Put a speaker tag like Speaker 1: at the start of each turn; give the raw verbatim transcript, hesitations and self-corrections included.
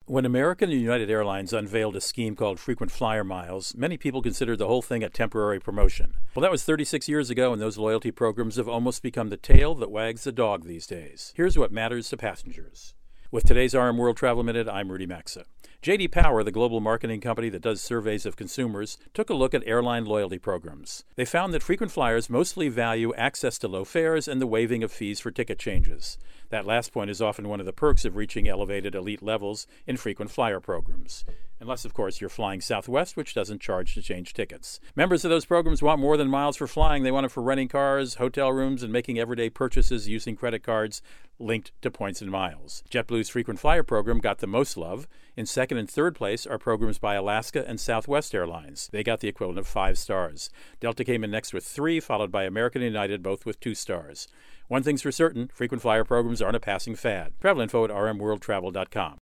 Speaker 1: When American and United Airlines unveiled a scheme called Frequent Flyer Miles, many people considered the whole thing a temporary promotion. Well, that was thirty-six years ago, and those loyalty programs have almost become the tail that wags the dog these days. Here's what matters to passengers. With today's R M World Travel Minute, I'm Rudy Maxa. J D Power, the global marketing company that does surveys of consumers, took a look at airline loyalty programs. They found that frequent flyers mostly value access to low fares and the waiving of fees for ticket changes. That last point is often one of the perks of reaching elevated elite levels in frequent flyer programs. Unless, of course, you're flying Southwest, which doesn't charge to change tickets. Members of those programs want more than miles for flying. They want it for renting cars, hotel rooms, and making everyday purchases using credit cards linked to points and miles. JetBlue's frequent flyer program got the most love. In second and third place are programs by Alaska and Southwest Airlines. They got the equivalent of five stars. Delta came in next with three, followed by American and United, both with two stars. One thing's for certain, frequent flyer programs aren't a passing fad. Travel info at r m world travel dot com.